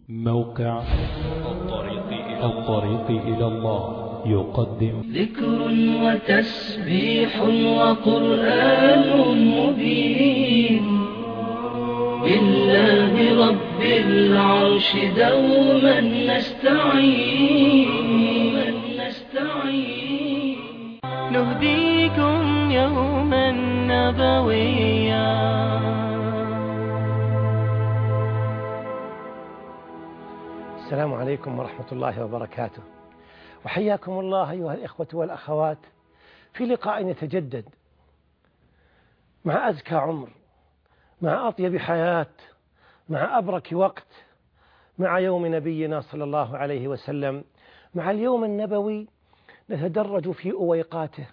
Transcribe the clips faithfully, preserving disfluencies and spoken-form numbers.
موقع الطريق إلى, الطريق إلى الله يقدم ذكر وتسبيح وقرآن مبين بالله رب العرش دوما نستعين نستعين نهديكم يوما نبويا. السلام عليكم ورحمة الله وبركاته، وحياكم الله أيها الإخوة والأخوات في لقاء يتجدد مع أزكى عمر، مع أطيب حياة، مع أبرك وقت، مع يوم نبينا صلى الله عليه وسلم، مع اليوم النبوي نتدرج في أويقاته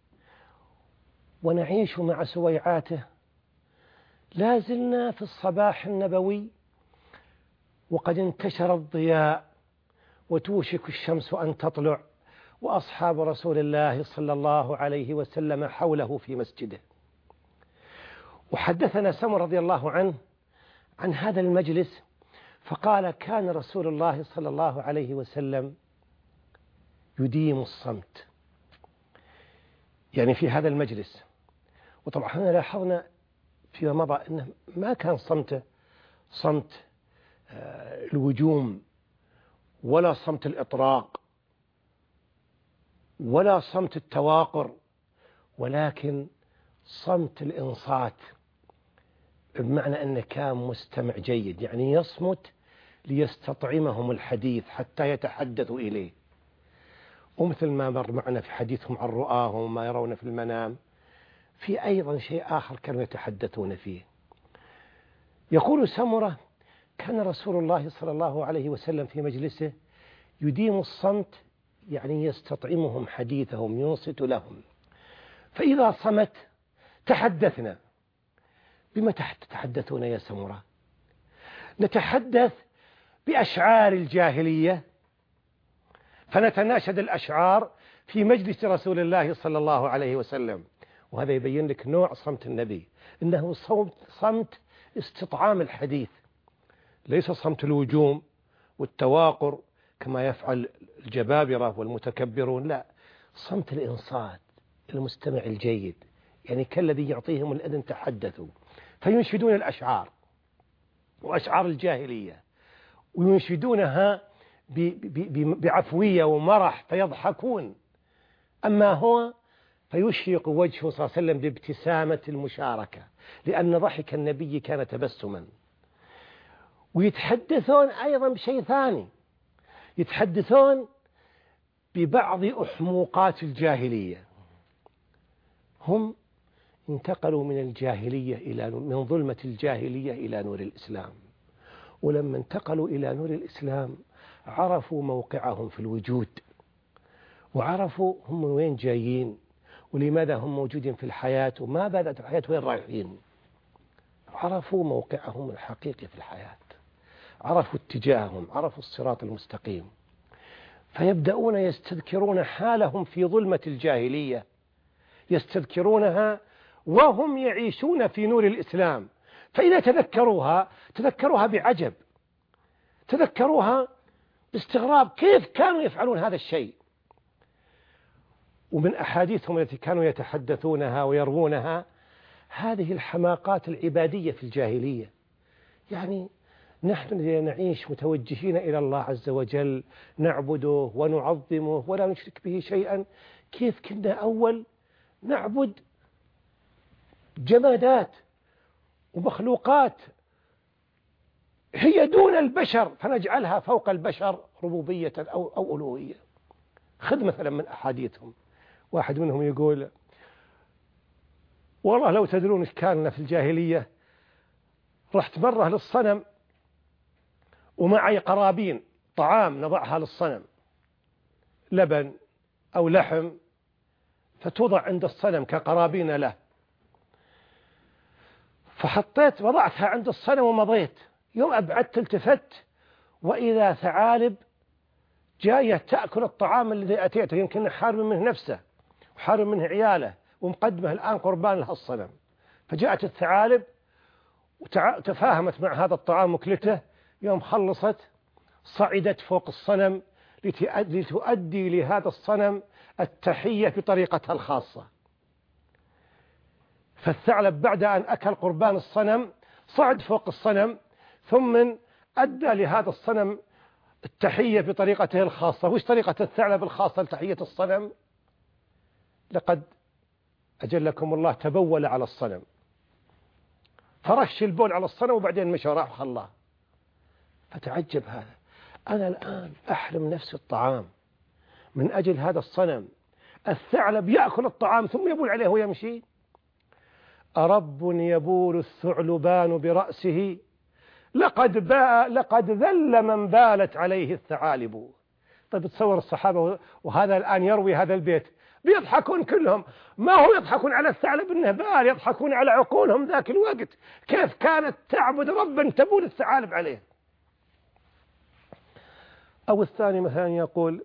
ونعيش مع سويعاته. لا زلنا في الصباح النبوي وقد انتشر الضياء وتوشك الشمس أن تطلع، وأصحاب رسول الله صلى الله عليه وسلم حوله في مسجده. وحدثنا سمر رضي الله عنه عن هذا المجلس فقال: كان رسول الله صلى الله عليه وسلم يديم الصمت، يعني في هذا المجلس. وطبعا احنا لاحظنا فيما مضى أنه ما كان صمته صمت الوجوم، ولا صمت الإطراق، ولا صمت التواقر، ولكن صمت الإنصات، بمعنى أنه كان مستمع جيد، يعني يصمت ليستطعمهم الحديث حتى يتحدثوا إليه. ومثل ما مر معنا في حديثهم عن رؤاهم وما يرون في المنام، في أيضا شيء آخر كانوا يتحدثون فيه. يقول سمرة: كان رسول الله صلى الله عليه وسلم في مجلسه يديم الصمت، يعني يستطعمهم حديثهم، ينصت لهم. فإذا صمت تحدثنا. بما تتحدثون يا سمرة؟ نتحدث بأشعار الجاهلية، فنتناشد الأشعار في مجلس رسول الله صلى الله عليه وسلم. وهذا يبين لك نوع صمت النبي، إنه صمت, صمت استطعام الحديث، ليس صمت الوجوم والتواقر كما يفعل الجبابرة والمتكبرون، لا، صمت الإنصات، المستمع الجيد، يعني كالذي يعطيهم الأذن تحدثوا. فينشدون الأشعار وأشعار الجاهلية، وينشدونها بعفوية ومرح فيضحكون. أما هو فيشرق وجهه صلى الله عليه وسلم بابتسامة المشاركة، لأن ضحك النبي كان تبسما. ويتحدثون أيضا بشيء ثاني، يتحدثون ببعض أحموقات الجاهلية. هم انتقلوا من الجاهلية إلى من ظلمة الجاهلية إلى نور الإسلام، ولما انتقلوا إلى نور الإسلام عرفوا موقعهم في الوجود، وعرفوا هم من وين جايين، ولماذا هم موجودين في الحياة، وما بدأت الحياة وين رايحين. عرفوا موقعهم الحقيقي في الحياة، عرفوا اتجاههم، عرفوا الصراط المستقيم. فيبدأون يستذكرون حالهم في ظلمة الجاهلية، يستذكرونها وهم يعيشون في نور الإسلام. فإذا تذكروها تذكروها بعجب، تذكروها باستغراب، كيف كانوا يفعلون هذا الشيء. ومن أحاديثهم التي كانوا يتحدثونها ويروونها هذه الحماقات العبادية في الجاهلية. يعني نحن نعيش متوجهين إلى الله عز وجل، نعبده ونعظمه ولا نشرك به شيئا، كيف كنا أول نعبد جمادات ومخلوقات هي دون البشر فنجعلها فوق البشر ربوبية أو, أو ألوهية. خذ مثلا من أحاديثهم، واحد منهم يقول: والله لو تدرون إيش كان في الجاهلية، رحت مرة للصنم ومعي قرابين طعام نضعها للصنم، لبن أو لحم، فتوضع عند الصنم كقرابين له. فحطيت وضعتها عند الصنم ومضيت. يوم أبعدت التفت وإذا ثعالب جاية تأكل الطعام الذي أتيته، يمكن حارم منه نفسه وحارم منه عياله ومقدمه الآن قربان لها الصنم. فجاءت الثعالب وتفاهمت مع هذا الطعام وكلته. يوم خلصت صعدت فوق الصنم لتؤدي لهذا الصنم التحية بطريقتها الخاصة. فالثعلب بعد أن أكل قربان الصنم صعد فوق الصنم، ثم أدى لهذا الصنم التحية بطريقته الخاصة. وش طريقة الثعلب الخاصة لتحية الصنم؟ لقد أجلكم الله تبول على الصنم، فرش البول على الصنم وبعدين مشى راح وخلاه. فتعجب هذا، أنا الآن أحرم نفسي الطعام من أجل هذا الصنم، الثعلب يأكل الطعام ثم يبول عليه ويمشي. أرب يبول الثعلبان برأسه لقد باء لقد ذل من بالت عليه الثعالب. طيب تصور الصحابة وهذا الآن يروي هذا البيت بيضحكون كلهم، ما هو يضحكون على الثعلب انه بال، يضحكون على عقولهم ذاك الوقت كيف كانت تعبد ربا تبول الثعالب عليه. أو الثاني مثلا يقول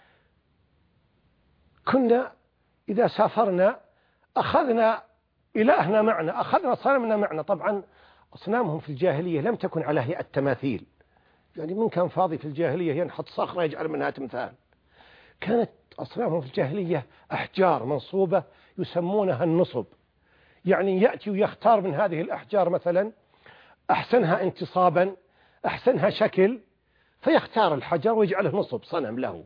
كنا إذا سافرنا أخذنا إلهنا معنا، أخذنا صنمنا معنا. طبعا أصنامهم في الجاهلية لم تكن على هيئة تماثيل، يعني من كان فاضي في الجاهلية ينحط صخرة يجعل منها تمثال. كانت أصنامهم في الجاهلية أحجار منصوبة يسمونها النصب، يعني يأتي ويختار من هذه الأحجار مثلا أحسنها انتصابا أحسنها شكل، فيختار الحجر ويجعله نصب صنم له.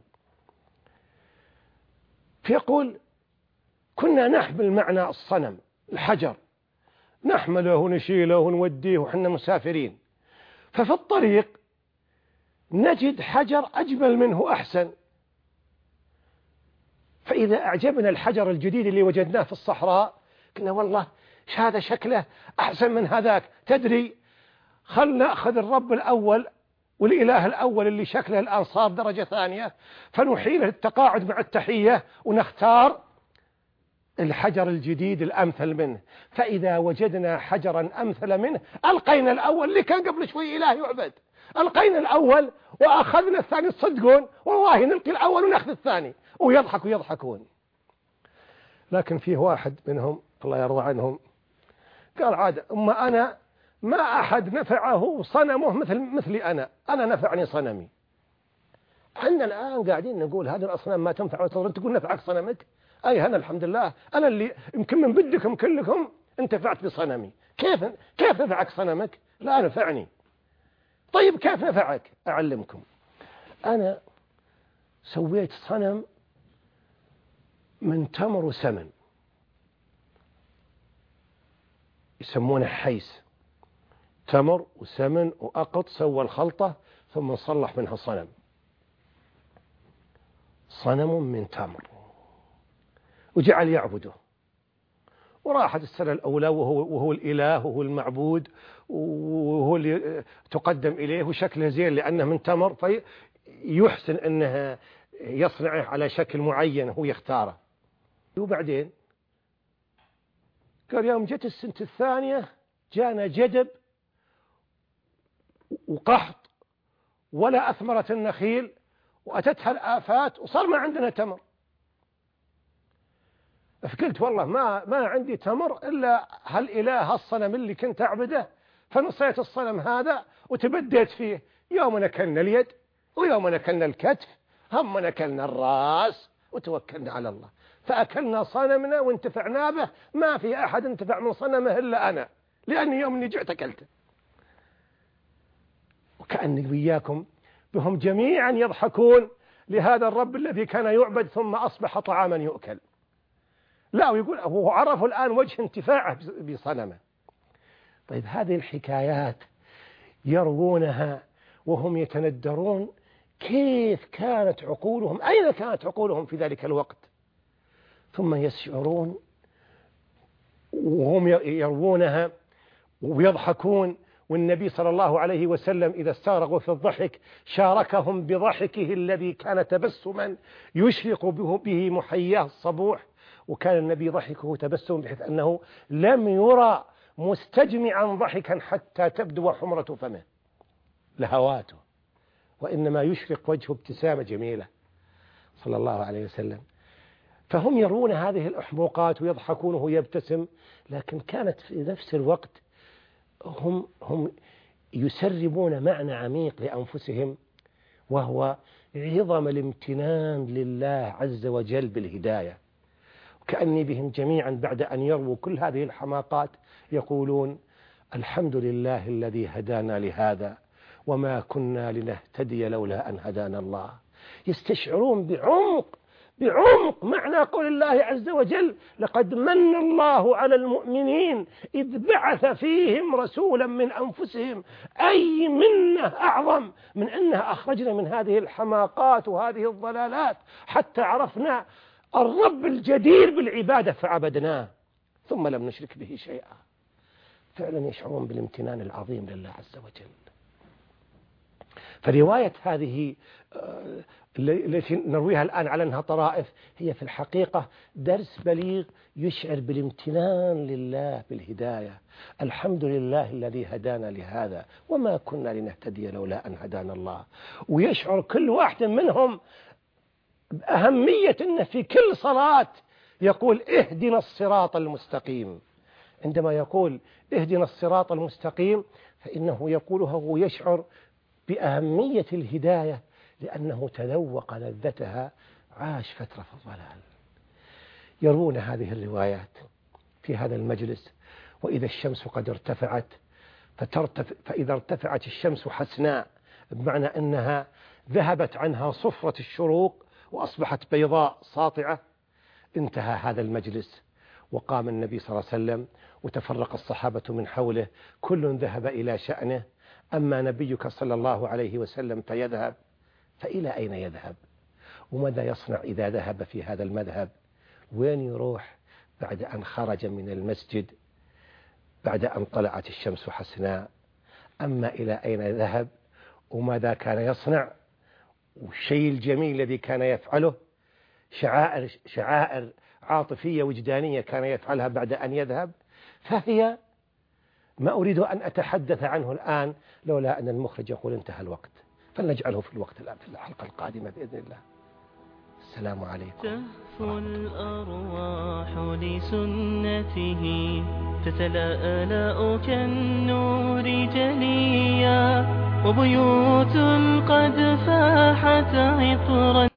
فيقول كنا نحمل معنا الصنم الحجر، نحمله ونشيله ونوديه وحنا مسافرين، ففي الطريق نجد حجر أجمل منه أحسن، فإذا أعجبنا الحجر الجديد اللي وجدناه في الصحراء قلنا والله هذا شكله أحسن من هذاك، تدري خل نأخذ الرب الأول والإله الأول اللي شكله الآن صار درجة ثانية، فنحيله التقاعد مع التحية ونختار الحجر الجديد الأمثل منه. فإذا وجدنا حجرا أمثل منه ألقينا الأول اللي كان قبل شوي إله يعبد، ألقينا الأول وأخذنا الثاني. تصدقون والله نلقي الأول ونأخذ الثاني، ويضحك ويضحكون. لكن فيه واحد منهم الله يرضى عنهم قال عادة أما أنا ما أحد نفعه صنمه مثل مثلي أنا أنا نفعني صنمي. احنا الآن قاعدين نقول هذه الأصنام ما تنفع وتضر، تقول نفعك صنمك؟ أي أنا الحمد لله أنا اللي يمكن من بدكم كلكم انتفعت بصنمي. كيف كيف نفعك صنمك؟ لا نفعني. طيب كيف نفعك؟ أعلمكم. أنا سويت صنم من تمر وسمن يسمونه حيس، تمر وسمن وأقط، سوى الخلطة ثم نصلح منها صنم، صنم من تمر، وجعل يعبده. وراحت السنة الأولى وهو, وهو الإله وهو المعبود وهو اللي تقدم إليه وشكله زين لأنه من تمر، فيحسن أنه يصنعه على شكل معين هو يختاره. وبعدين قال يوم جت السنة الثانية جانا جدب وقحط ولا أثمرة النخيل وأتتها الآفات وصار ما عندنا تمر. فقلت والله ما ما عندي تمر إلا هالإله الصنم اللي كنت أعبده، فنصيت الصنم هذا وتبديت فيه. يوم نكلنا اليد ويوم نكلنا الكتف، هم نكلنا الرأس وتوكلنا على الله، فأكلنا صنمنا وانتفعنا به. ما في أحد انتفع من صنمه إلا أنا، لأني يوم اني جعت أكلته. وكأني وياكم بهم جميعا يضحكون لهذا الرب الذي كان يعبد ثم أصبح طعاما يؤكل. لا، ويقول هو عرفوا الآن وجه انتفاعه بصنمه. طيب هذه الحكايات يروونها وهم يتندرون كيف كانت عقولهم، أين كانت عقولهم في ذلك الوقت، ثم يشعرون وهم يروونها ويضحكون. والنبي صلى الله عليه وسلم إذا استغرقوا في الضحك شاركهم بضحكه الذي كان تبسما يشرق به محياه الصبوح. وكان النبي ضحكه تبسم بحيث أنه لم يرى مستجمعا ضحكا حتى تبدو حمرة فمه لهواته، وإنما يشرق وجهه ابتسامة جميلة صلى الله عليه وسلم. فهم يرون هذه الأحمقات ويضحكون وهو يبتسم، لكن كانت في نفس الوقت هم هم يسربون معنى عميق لأنفسهم وهو عظم الامتنان لله عز وجل بالهداية. كأني بهم جميعا بعد أن يرووا كل هذه الحماقات يقولون الحمد لله الذي هدانا لهذا وما كنا لنهتدي لولا أن هدانا الله. يستشعرون بعمق بعمق معنى قول الله عز وجل لقد من الله على المؤمنين إذ بعث فيهم رسولا من أنفسهم، أي منه أعظم من أنها أخرجنا من هذه الحماقات وهذه الضلالات حتى عرفنا الرب الجدير بالعبادة فعبدناه ثم لم نشرك به شيئا. فعلا يشعرون بالامتنان العظيم لله عز وجل. فرواية هذه التي نرويها الآن على أنها طرائف هي في الحقيقة درس بليغ يشعر بالامتنان لله بالهداية. الحمد لله الذي هدانا لهذا وما كنا لنهتدي لولا أن هدانا الله. ويشعر كل واحد منهم بأهمية أنه في كل صلاة يقول اهدنا الصراط المستقيم. عندما يقول اهدنا الصراط المستقيم فإنه يقولها وهو يشعر بأهمية الهداية لأنه تذوق لذتها، عاش فترة في الضلال. يروون هذه الروايات في هذا المجلس وإذا الشمس قد ارتفعت فترتفع فإذا ارتفعت الشمس حسناء، بمعنى أنها ذهبت عنها صفرة الشروق وأصبحت بيضاء ساطعة. انتهى هذا المجلس وقام النبي صلى الله عليه وسلم وتفرق الصحابة من حوله، كل ذهب إلى شأنه. أما نبيك صلى الله عليه وسلم فيذهب، فإلى أين يذهب؟ وماذا يصنع إذا ذهب في هذا المذهب؟ وين يروح بعد أن خرج من المسجد بعد أن طلعت الشمس حسناء؟ أما إلى أين ذهب وماذا كان يصنع؟ والشيء الجميل الذي كان يفعله شعائر, شعائر عاطفية وجدانية كان يفعلها بعد أن يذهب، فهي ما أريد أن أتحدث عنه الآن لولا أن المخرج يقول انتهى الوقت، فلنجعله في الوقت الآن في الحلقة القادمة بإذن الله. السلام عليكم. تهفو الأرواح لسنته تتلألأ كالنور جليا، وبيوت قد فاحت عطرا